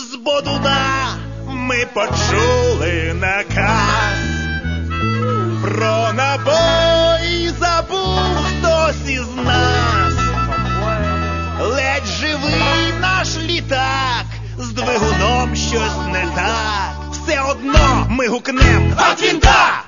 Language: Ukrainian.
з Бодуна ми почули наказ. Про набої забув хтось із нас. Ледь живий наш літак, з двигуном щось не так. Все одно ми гукнем «От вінта!»